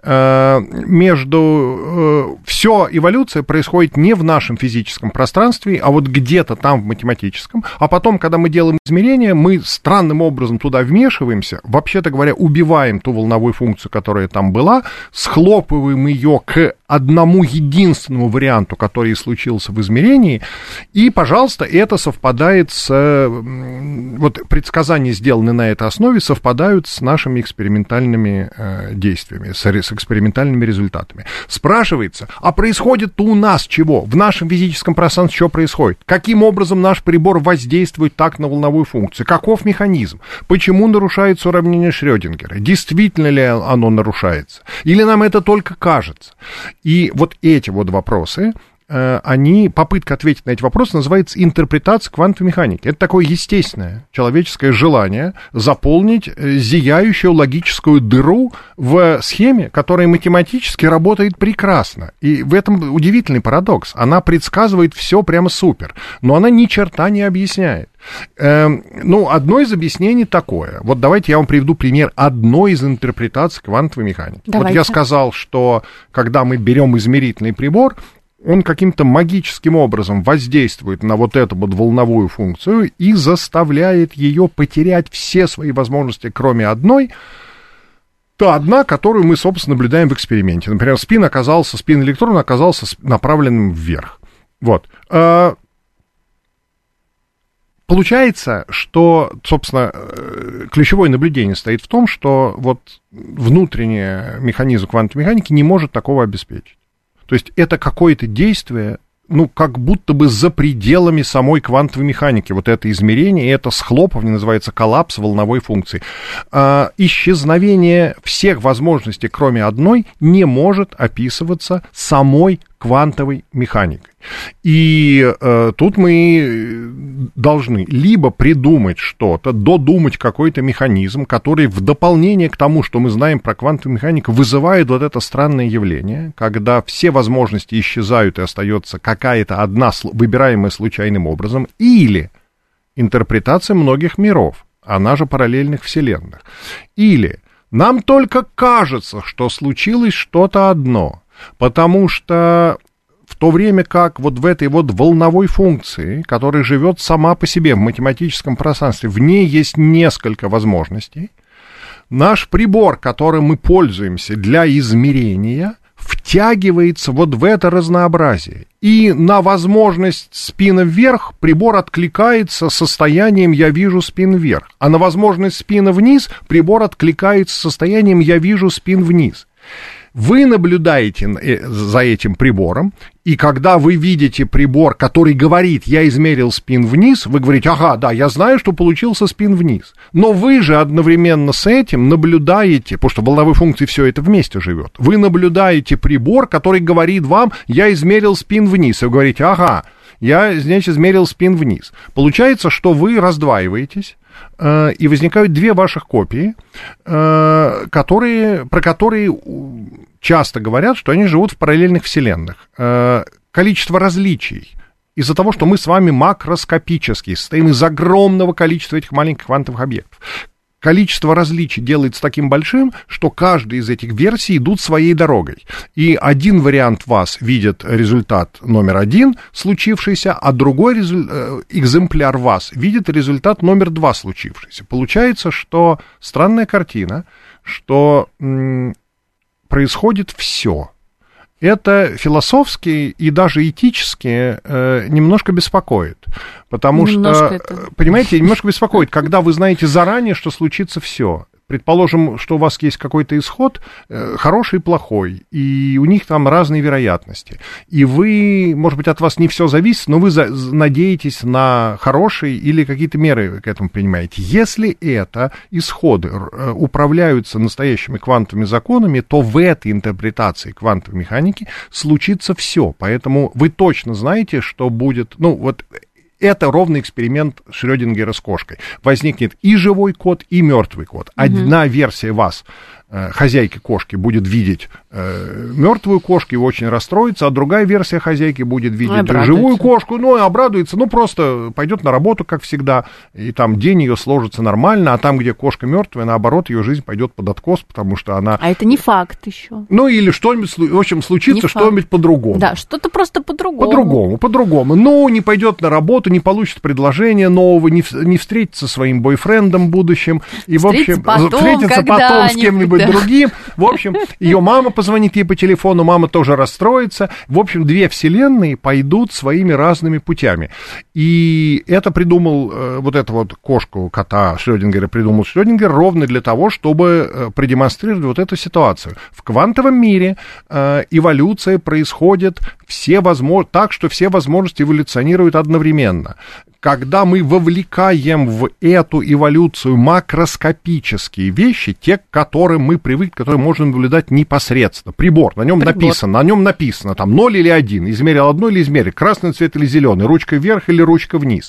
D: Между... Все эволюция происходит не в нашем физическом пространстве, а вот где-то там в математическом, а потом, когда мы делаем измерения, мы странным образом туда вмешиваемся, вообще-то говоря, убиваем ту волновую функцию, которая там была, схлопываем ее к одному единственному варианту, который и случился в измерении, и, пожалуйста, это совпадает с... Вот предсказания, сделанные на этой основе, совпадают с нашими экспериментальными э, действиями, с, с экспериментальными результатами. Спрашивается, а происходит-то у нас чего? В нашем физическом пространстве что происходит? Каким образом наш прибор воздействует так на волновую функцию? Каков механизм? Почему нарушается уравнение Шрёдингера? Действительно ли оно нарушается? Или нам это только кажется? И вот эти вот вопросы, они, попытка ответить на эти вопросы называется интерпретация квантовой механики. Это такое естественное человеческое желание заполнить зияющую логическую дыру в схеме, которая математически работает прекрасно. И в этом удивительный парадокс. Она предсказывает все прямо супер, но она ни черта не объясняет. Эм, ну, одно из объяснений такое. Вот давайте я вам приведу пример одной из интерпретаций квантовой механики. Давайте. Вот я сказал, что когда мы берем измерительный прибор, он каким-то магическим образом воздействует на вот эту вот волновую функцию и заставляет ее потерять все свои возможности, кроме одной, та одна, которую мы, собственно, наблюдаем в эксперименте. Например, спин оказался, спин электрона оказался направленным вверх. Вот. Получается, что, собственно, ключевое наблюдение стоит в том, что вот внутренний механизм квантовой механики не может такого обеспечить. То есть это какое-то действие, ну, как будто бы за пределами самой квантовой механики. Вот это измерение, это схлопывание, называется коллапс волновой функции. А, исчезновение всех возможностей, кроме одной, не может описываться самой квантовой механикой. И э, тут мы должны либо придумать что-то, додумать какой-то механизм, который в дополнение к тому, что мы знаем про квантовую механику, вызывает вот это странное явление, когда все возможности исчезают и остается какая-то одна, выбираемая случайным образом, или интерпретация многих миров, она же параллельных вселенных, или нам только кажется, что случилось что-то одно, потому что в то время как вот в этой вот волновой функции, которая живет сама по себе в математическом пространстве, в ней есть несколько возможностей, наш прибор, которым мы пользуемся для измерения, втягивается вот в это разнообразие. И на возможность спина вверх прибор откликается состоянием «я вижу спин вверх», а на возможность спина вниз прибор откликается состоянием «я вижу спин вниз». Вы наблюдаете за этим прибором, и когда вы видите прибор, который говорит «я измерил спин вниз», вы говорите «ага, да, я знаю, что получился спин вниз». Но вы же одновременно с этим наблюдаете, потому что в волновой функции все это вместе живет, вы наблюдаете прибор, который говорит вам «я измерил спин вниз», и вы говорите «ага, я, значит, измерил спин вниз». Получается, что вы раздваиваетесь, и возникают две ваших копии, которые, про которые часто говорят, что они живут в параллельных вселенных. Количество различий из-за того, что мы с вами макроскопические, состоим из огромного количества этих маленьких квантовых объектов. Количество различий делается таким большим, что каждая из этих версий идут своей дорогой. И один вариант вас видит результат номер один, случившийся, а другой резу... экземпляр вас видит результат номер два, случившийся. Получается, что странная картина, что м- происходит все. Это философски и даже этически э, немножко беспокоит. Потому немножко что, это... понимаете, немножко беспокоит, когда вы знаете заранее, что случится все. Предположим, что у вас есть какой-то исход, э, хороший и плохой, и у них там разные вероятности. И вы, может быть, от вас не все зависит, но вы за, надеетесь на хорошие или какие-то меры к этому принимаете. Если это исходы э, управляются настоящими квантовыми законами, то в этой интерпретации квантовой механики случится все. Поэтому вы точно знаете, что будет, ну вот... Это ровный эксперимент Шрёдингера с кошкой. Возникнет и живой кот, и мертвый кот. Одна mm-hmm. версия вас хозяйки кошки будет видеть мертвую кошку и очень расстроится, а другая версия хозяйки будет видеть живую кошку, ну и обрадуется, ну просто пойдет на работу, как всегда, и там день ее сложится нормально, а там, где кошка мертвая, наоборот, ее жизнь пойдет под откос, потому что она...
C: А это не факт еще.
D: Ну или что-нибудь, в общем, случится что-нибудь по-другому.
C: Да, что-то просто по-другому.
D: По-другому, по-другому. Ну, не пойдет на работу, не получит предложение нового, не, не встретится со своим бойфрендом будущим, и, в общем,
C: потом,
D: встретится потом с кем-нибудь да. другим. В общем, ее мама позвонит ей по телефону, мама тоже расстроится. В общем, две вселенные пойдут своими разными путями. И это придумал, э, вот эту вот кошку, кота Шрёдингера придумал Шрёдингер ровно для того, чтобы э, продемонстрировать вот эту ситуацию. В квантовом мире э, эволюция происходит все возможно, так, что все возможности эволюционируют одновременно. Когда мы вовлекаем в эту эволюцию макроскопические вещи, те, к которым мы привыкли, которые можно наблюдать непосредственно. Прибор, на нем Прибор. написано, на нем написано, там, ноль или один, измерил одно или измерил, красный цвет или зеленый, ручка вверх или ручка вниз.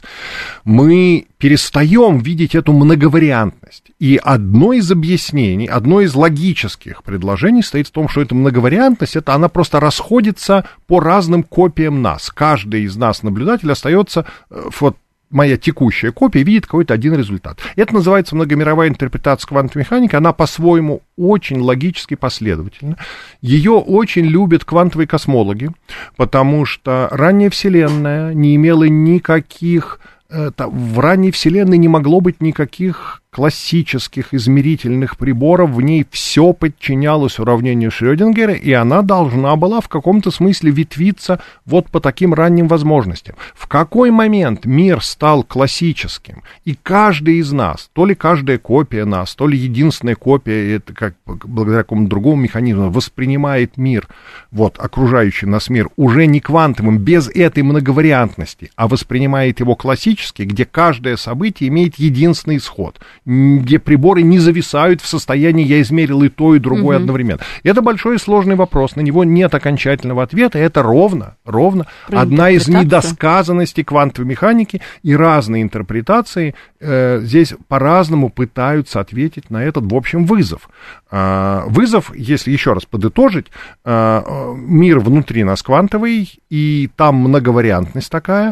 D: Мы перестаем видеть эту многовариантность. И одно из объяснений, одно из логических предложений стоит в том, что эта многовариантность, это она просто расходится по разным копиям нас. Каждый из нас, наблюдатель, остается вот моя текущая копия видит какой-то один результат. Это называется многомировая интерпретация квантовой механики. Она по-своему очень логически последовательна. Ее очень любят квантовые космологи, потому что ранняя Вселенная не имела никаких... В ранней Вселенной не могло быть никаких классических измерительных приборов, в ней все подчинялось уравнению Шрёдингера, и она должна была в каком-то смысле ветвиться вот по таким ранним возможностям. В какой момент мир стал классическим, и каждый из нас, то ли каждая копия нас, то ли единственная копия, это как благодаря какому-то другому механизму, воспринимает мир, вот, окружающий нас мир, уже не квантовым, без этой многовариантности, а воспринимает его классически, где каждое событие имеет единственный исход, где приборы не зависают в состоянии «я измерил и то, и другое mm-hmm. одновременно». Это большой и сложный вопрос, на него нет окончательного ответа, это ровно, ровно Про одна из недосказанностей квантовой механики, и разные интерпретации э, здесь по-разному пытаются ответить на этот, в общем, вызов. Э, вызов, если еще раз подытожить, э, мир внутри нас квантовый, и там многовариантность такая,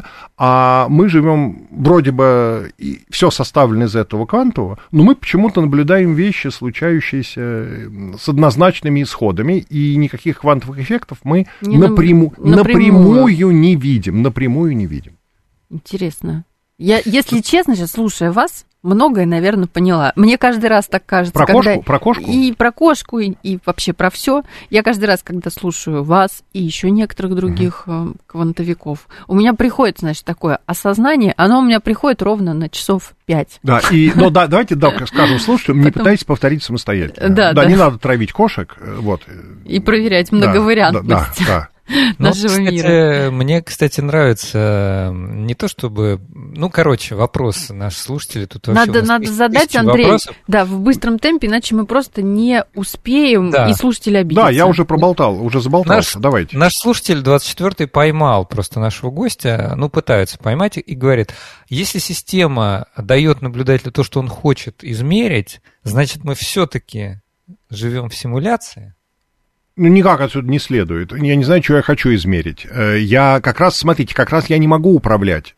D: а мы живем, вроде бы, все составлено из этого квантового, но мы почему-то наблюдаем вещи, случающиеся с однозначными исходами, и никаких квантовых эффектов мы не напрямую, напрямую. напрямую не видим, напрямую не видим.
C: Интересно. Я, если честно, сейчас, слушая вас, многое, наверное, поняла. Мне каждый раз так кажется.
D: Про
C: когда...
D: кошку? Про кошку?
C: И про кошку, и, и вообще про все. Я каждый раз, когда слушаю вас и еще некоторых других uh-huh. квантовиков, у меня приходит, значит, такое осознание, оно у меня приходит ровно на часов пять.
D: Да, и, но да, давайте да, скажем слушателям, не Потом... пытайтесь повторить самостоятельно. Да, да, да, не надо травить кошек. Вот.
C: И проверять многовариантность.
D: Да, да, да.
B: Ну, кстати, мира. Мне, кстати, нравится не то чтобы... Ну, короче, вопрос наших слушателей. Тут
C: надо надо задать, Андрей, вопросов. Да, в быстром темпе, иначе мы просто не успеем, да. и слушатели обидятся.
D: Да, я уже проболтал, уже заболтался,
B: наш,
D: давайте.
B: Наш слушатель двадцать четвёртый поймал просто нашего гостя, ну, пытается поймать, и говорит, если система дает наблюдателю то, что он хочет измерить, значит, мы все-таки живем в симуляции?
D: Ну, никак отсюда не следует. Я не знаю, что я хочу измерить. Я как раз, смотрите, как раз я не могу управлять.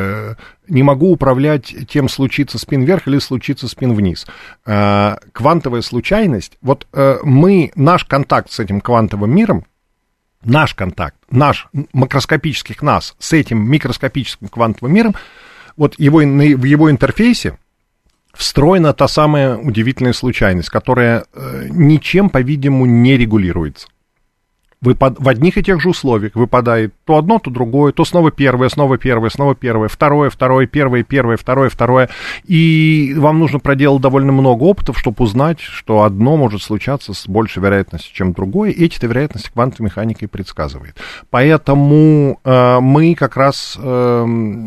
D: Не могу управлять тем, случится спин вверх или случится спин вниз. Квантовая случайность. Вот мы, наш контакт с этим квантовым миром, наш контакт, наш макроскопических нас с этим микроскопическим квантовым миром, вот его, в его интерфейсе встроена та самая удивительная случайность, которая э, ничем, по-видимому, не регулируется. Выпад... В одних и тех же условиях выпадает то одно, то другое, то снова первое, снова первое, снова первое, второе, второе, первое, первое, второе, второе. И вам нужно проделать довольно много опытов, чтобы узнать, что одно может случаться с большей вероятностью, чем другое. И эти-то вероятности квантовая механика и предсказывает. Поэтому э, мы как раз э,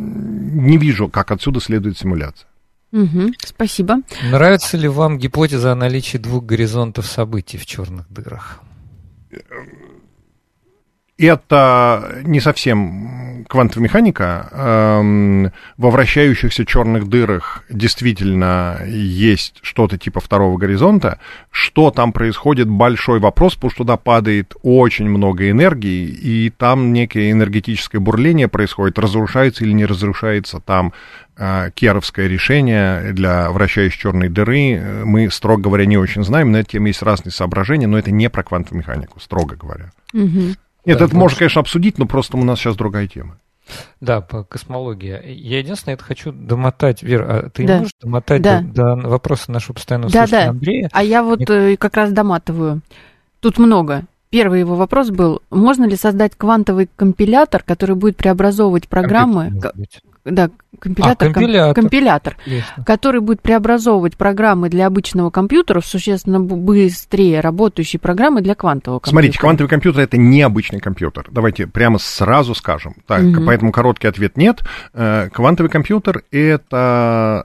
D: не вижу, как отсюда следует симуляция.
C: Угу, спасибо.
B: Нравится ли вам гипотеза о наличии двух горизонтов событий в черных дырах?
D: это не совсем квантовая механика. Во вращающихся черных дырах действительно есть что-то типа второго горизонта. Что там происходит, большой вопрос, потому что туда падает очень много энергии, и там некое энергетическое бурление происходит, разрушается или не разрушается там керовское решение для вращающей черной дыры. Мы, строго говоря, не очень знаем, на эту тему есть разные соображения, но это не про квантовую механику, строго говоря.
C: Угу.
D: Нет,
B: да,
D: это можно, конечно, обсудить, но просто у нас сейчас другая тема.
B: Да, по космологии. Я единственное, это хочу домотать. Вера, а ты
C: да.
B: можешь домотать
C: да.
B: до, до вопроса нашего постоянного
C: да,
B: слушателя
C: да.
B: Андрея?
C: А я вот Мне... как раз доматываю. Тут много. Первый его вопрос был, можно ли создать квантовый компилятор, который будет преобразовывать программы... Да, компилятор,
B: а, компилятор.
C: компилятор который будет преобразовывать программы для обычного компьютера в существенно быстрее работающие программы для квантового компьютера.
D: Смотрите, квантовый компьютер — это не обычный компьютер. Давайте прямо сразу скажем. Так, угу. Поэтому короткий ответ — нет. Квантовый компьютер — это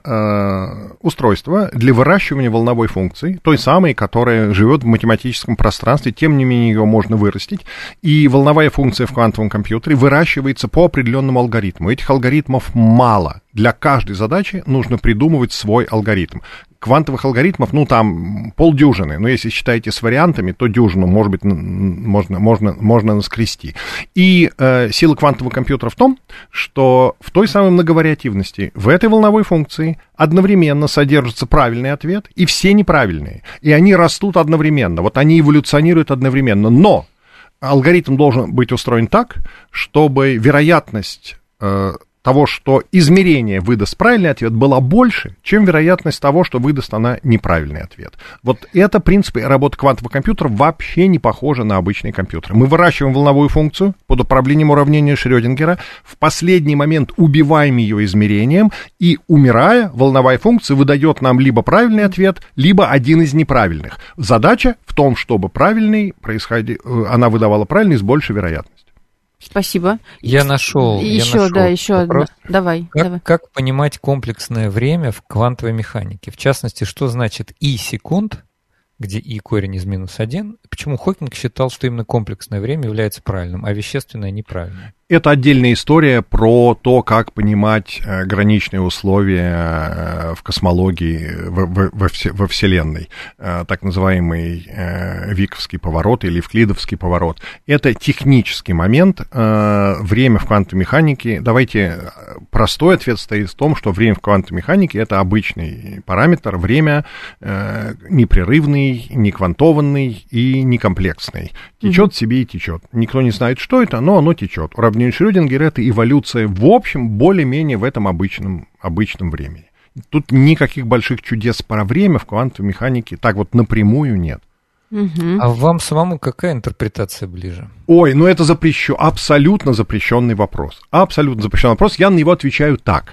D: э, устройство для выращивания волновой функции, той самой, которая живет в математическом пространстве, тем не менее ее можно вырастить. И волновая функция в квантовом компьютере выращивается по определенному алгоритму. Этих алгоритмов мало. Для каждой задачи нужно придумывать свой алгоритм. Квантовых алгоритмов, ну, там полдюжины. Но если считаете с вариантами, то дюжину, может быть, можно, можно, можно наскрести. И э, сила квантового компьютера в том, что в той самой многовариативности, в этой волновой функции одновременно содержится правильный ответ и все неправильные. И они растут одновременно. Вот они эволюционируют одновременно. Но алгоритм должен быть устроен так, чтобы вероятность... Э, того, что измерение выдаст правильный ответ, была больше, чем вероятность того, что выдаст она неправильный ответ. Вот это принцип работы квантового компьютера вообще не похожи на обычные компьютеры. Мы выращиваем волновую функцию под управлением уравнения Шрёдингера, в последний момент убиваем ее измерением, и, умирая, волновая функция выдает нам либо правильный ответ, либо один из неправильных. Задача в том, чтобы правильный происходи... она выдавала правильный с большей вероятностью.
C: Спасибо.
B: Я нашел.
C: Еще,
B: я нашел
C: да, еще
B: вопрос.
C: одна. Давай,
B: как,
C: давай.
B: Как понимать комплексное время в квантовой механике? В частности, что значит и секунд, где и корень из минус один? Почему Хокинг считал, что именно комплексное время является правильным, а вещественное неправильным?
D: Это отдельная история про то, как понимать э, граничные условия э, в космологии в, в, во, все, во Вселенной. Э, так называемый э, Виковский поворот или Евклидовский поворот. Это технический момент. Э, время в квантовой механике. Давайте, простой ответ стоит в том, что время в квантовой механике — это обычный параметр. Время э, непрерывный, не квантованный и не комплексный. Течет mm-hmm. себе и течет. Никто не знает, что это, но оно течет. Уравнение Шрёдингера — это эволюция, в общем, более-менее в этом обычном, обычном времени. Тут никаких больших чудес про время в квантовой механике так вот напрямую нет.
C: Угу.
B: А вам самому какая интерпретация ближе?
D: Ой, ну это запрещен, абсолютно запрещенный вопрос. Абсолютно запрещенный вопрос. Я на него отвечаю так.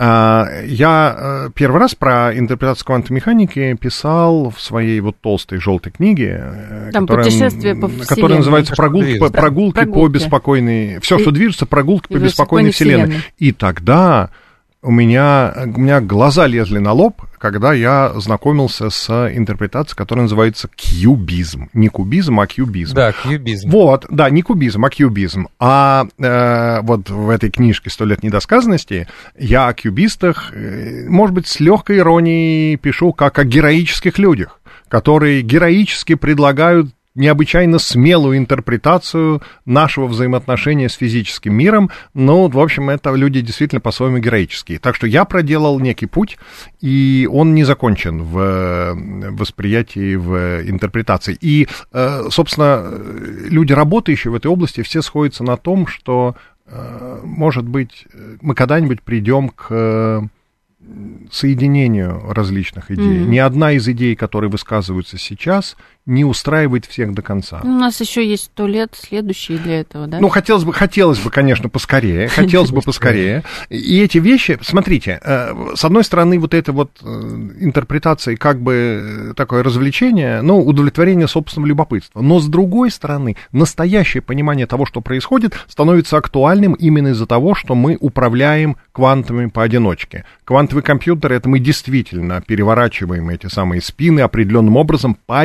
D: Я первый раз про интерпретацию квантовой механики писал в своей вот толстой желтой книге,
C: там
D: которая,
C: по
D: которая называется «Прогулки, по,
C: да,
D: прогулки, прогулки по беспокойной...» Все, что движется, прогулки по беспокойной Вселенной. Вселенной. И тогда... У меня, у меня глаза лезли на лоб, когда я знакомился с интерпретацией, которая называется кьюбизм. Не кубизм, а кьюбизм.
B: Да, кьюбизм.
D: Вот, да, не кубизм, а кьюбизм. А э, вот в этой книжке «Сто лет недосказанности» я о кьюбистах, э, может быть, с легкой иронией пишу как о героических людях, которые героически предлагают необычайно смелую интерпретацию нашего взаимоотношения с физическим миром. Ну, в общем, это люди действительно по-своему героические. Так что я проделал некий путь, и он не закончен в восприятии, в интерпретации. И, собственно, люди, работающие в этой области, все сходятся на том, что, может быть, мы когда-нибудь придем к соединению различных идей. Mm-hmm. Ни одна из идей, которые высказываются сейчас, не устраивает всех до конца.
C: У нас еще есть сто лет следующие для этого, да?
D: Ну, хотелось бы, хотелось бы, конечно, поскорее. Хотелось бы поскорее. И эти вещи, смотрите, с одной стороны, вот эта вот интерпретация, как бы такое развлечение, ну, удовлетворение собственного любопытства. Но с другой стороны, настоящее понимание того, что происходит, становится актуальным именно из-за того, что мы управляем квантами поодиночке. Квантовый компьютер — это мы действительно переворачиваем эти самые спины определенным образом поодиночке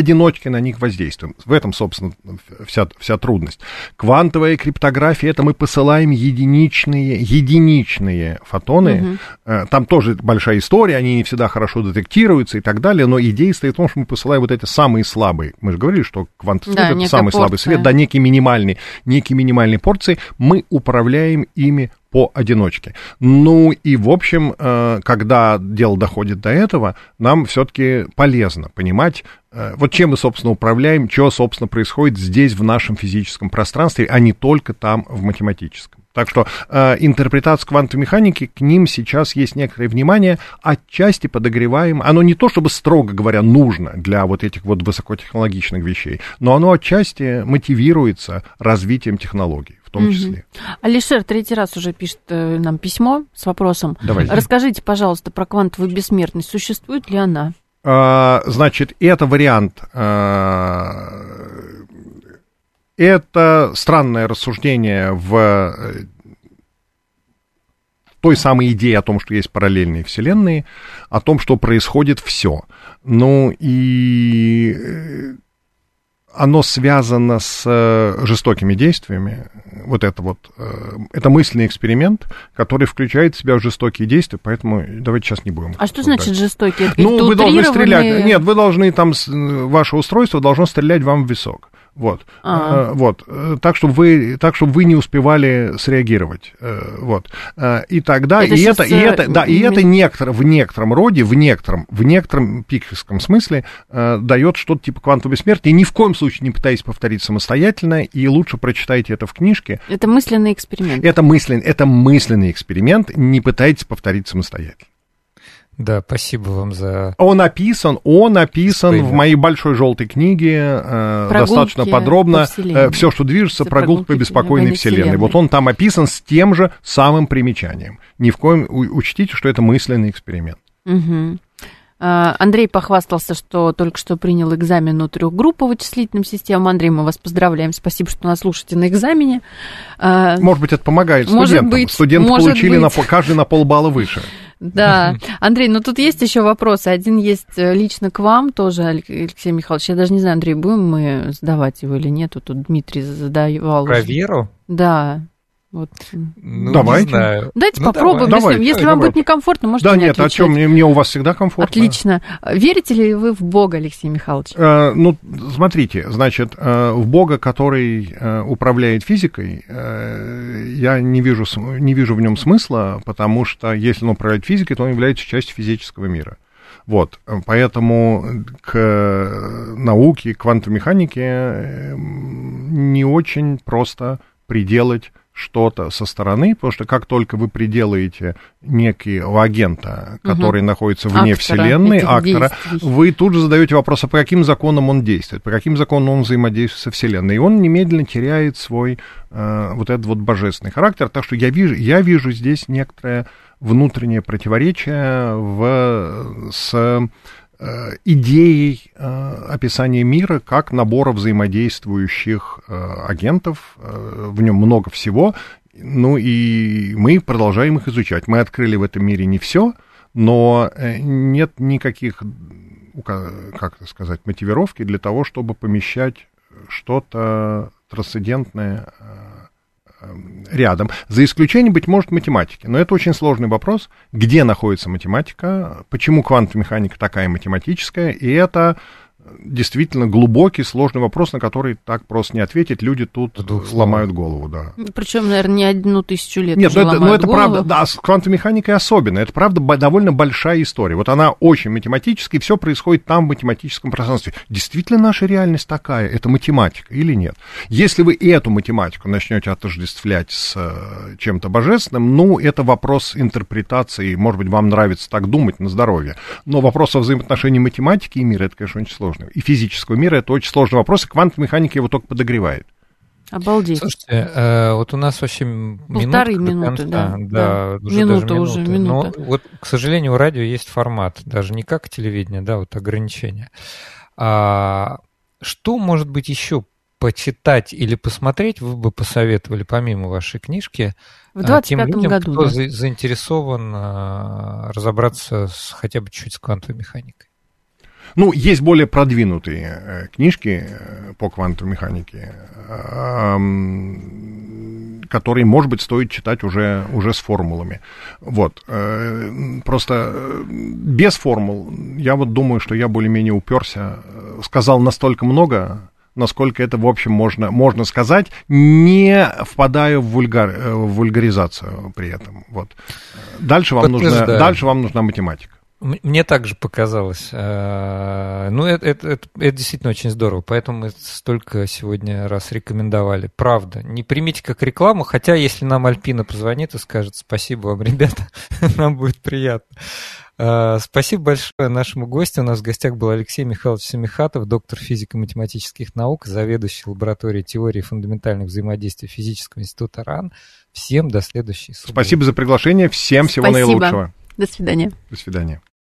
D: на них воздействуем. В этом, собственно, вся, вся трудность. Квантовая криптография — это мы посылаем единичные, единичные фотоны. Угу. Там тоже большая история, они не всегда хорошо детектируются и так далее, но идея стоит в том, что мы посылаем вот эти самые слабые. Мы же говорили, что квантовый свет да, — это самый порция. слабый свет, да, некий минимальный, некие минимальные порции. Мы управляем ими поодиночке. Ну и, в общем, когда дело доходит до этого, нам все-таки полезно понимать, вот чем мы, собственно, управляем, что, собственно, происходит здесь, в нашем физическом пространстве, а не только там, в математическом. Так что э, интерпретация квантовой механики, к ним сейчас есть некоторое внимание, отчасти подогреваем. Оно не то, чтобы, строго говоря, нужно для вот этих вот высокотехнологичных вещей, но оно отчасти мотивируется развитием технологий. В том числе.
C: Угу. Алишер третий раз уже пишет э, нам письмо с вопросом.
D: Давайте.
C: Расскажите, пожалуйста, про квантовую бессмертность. Существует ли она?
D: А, значит, это вариант. А, это странное рассуждение в той самой идее о том, что есть параллельные вселенные, о том, что происходит все. Ну и оно связано с жестокими действиями. Вот это вот, это мысленный эксперимент, который включает в себя жестокие действия, поэтому давайте сейчас не будем.
C: А что значит жестокие? Это
D: ну, вы должны стрелять. Нет, вы должны там, ваше устройство должно стрелять вам в висок. Вот, а. вот, так чтобы вы, так чтобы вы не успевали среагировать, вот, и тогда это и это, и это, да, и это некотор, в некотором роде, в некотором, в некотором пикерском смысле дает что-то типа квантовой бессмертия. Ни в коем случае не пытайтесь повторить самостоятельно, и лучше прочитайте это в книжке.
C: Это мысленный эксперимент.
D: Это мысленный, это мысленный эксперимент. Не пытайтесь повторить самостоятельно.
B: Да, спасибо вам за...
D: Он описан, он описан Спейна. в моей большой желтой книге э, достаточно подробно. Э, все, что движется, прогулка по беспокойной вселенной. вселенной. Вот он там описан с тем же самым примечанием. Ни в коем... Учтите, что это мысленный эксперимент.
C: Угу. Андрей похвастался, что только что принял экзамен у трех групп по вычислительным системам. Андрей, мы вас поздравляем. Спасибо, что нас слушаете на экзамене.
D: Может быть, это помогает
C: может
D: студентам.
C: Быть,
D: Студенты получили на, каждый на полбалла выше.
C: Да, Андрей, ну тут есть еще вопросы. Один есть лично к вам тоже, Алексей Михайлович. Я даже не знаю, Андрей, будем мы задавать его или нет. Тут Дмитрий задавал.
B: Про веру?
C: Да. Вот.
B: Ну,
D: давайте.
B: Не знаю.
C: Давайте
B: ну,
C: попробуем.
B: Давай.
C: Если, если
D: давай,
C: вам
D: давай.
C: будет некомфортно, можете
D: да
C: не
D: нет,
C: отвечать.
D: о чем? Мне, мне у вас всегда комфортно.
C: Отлично. Верите ли вы в Бога, Алексей Михайлович?
D: Э, ну, смотрите, значит, э, в Бога, который э, управляет физикой, э, я не вижу, не вижу в нем смысла, потому что если он управляет физикой, то он является частью физического мира. Вот, поэтому к науке, к квантовой механике не очень просто приделать что-то со стороны, потому что как только вы приделаете некого агента, который угу. находится вне актора, Вселенной, актора, действий. Вы тут же задаете вопрос, а по каким законам он действует, по каким законам он взаимодействует со Вселенной, и он немедленно теряет свой э, вот этот вот божественный характер, так что я вижу, я вижу здесь некоторое внутреннее противоречие в, с идеей э, описания мира как набора взаимодействующих э, агентов, э, в нем много всего, ну и мы продолжаем их изучать. Мы открыли в этом мире не все, но нет никаких, как это сказать, мотивировки для того, чтобы помещать что-то трансцендентное рядом. За исключением, быть может, математики. Но это очень сложный вопрос, где находится математика, почему квантовая механика такая математическая, и это действительно глубокий, сложный вопрос, на который так просто не ответить. Люди тут ломают голову, да.
C: Причем, наверное, не одну тысячу лет.
D: Нет,
C: уже
D: но это,
C: ломают
D: но это
C: голову.
D: правда, да, с квантовой механикой особенно. Это, правда, довольно большая история. Вот она очень математическая, и все происходит там, в математическом пространстве. Действительно, наша реальность такая, это математика или нет? Если вы эту математику начнете отождествлять с чем-то божественным, ну, это вопрос интерпретации. Может быть, вам нравится так думать на здоровье. Но вопрос о взаимоотношении математики и мира, это, конечно, очень сложно. И физического мира это очень сложный вопрос, и квантовая механика его только подогревает.
C: Обалдеть.
B: Слушайте, э, вот у нас вообще
C: полторы минуты, да,
B: да,
C: да.
B: Уже
C: минута
B: даже
C: уже,
B: минуты.
C: минута.
B: Но вот, к сожалению, у радио есть формат, даже не как телевидение, да, вот ограничения. А, что, может быть, еще почитать или посмотреть вы бы посоветовали, помимо вашей книжки,
C: в двадцать пятом
B: тем людям,
C: году,
B: кто
C: да.
B: за, заинтересован а, разобраться с, хотя бы чуть-чуть с квантовой механикой?
D: Ну, есть более продвинутые книжки по квантовой механике, которые, может быть, стоит читать уже, уже с формулами. Вот. Просто без формул, я вот думаю, что я более-менее уперся, сказал настолько много, насколько это, в общем, можно, можно сказать, не впадая в, вульгар, в вульгаризацию при этом. Вот. Дальше, вам нужна, дальше вам нужна математика.
B: Мне также показалось. Ну, это, это, это, это действительно очень здорово, поэтому мы столько сегодня раз рекомендовали. Правда, не примите как рекламу, хотя если нам Альпина позвонит и скажет спасибо вам, ребята, нам будет приятно. Спасибо большое нашему гостю. У нас в гостях был Алексей Михайлович Семихатов, доктор физико-математических наук, заведующий лабораторией теории фундаментальных взаимодействий Физического института РАН. Всем до следующей субботы.
D: Спасибо за приглашение. Всем всего
C: Спасибо.
D: наилучшего.
C: До свидания.
D: До свидания.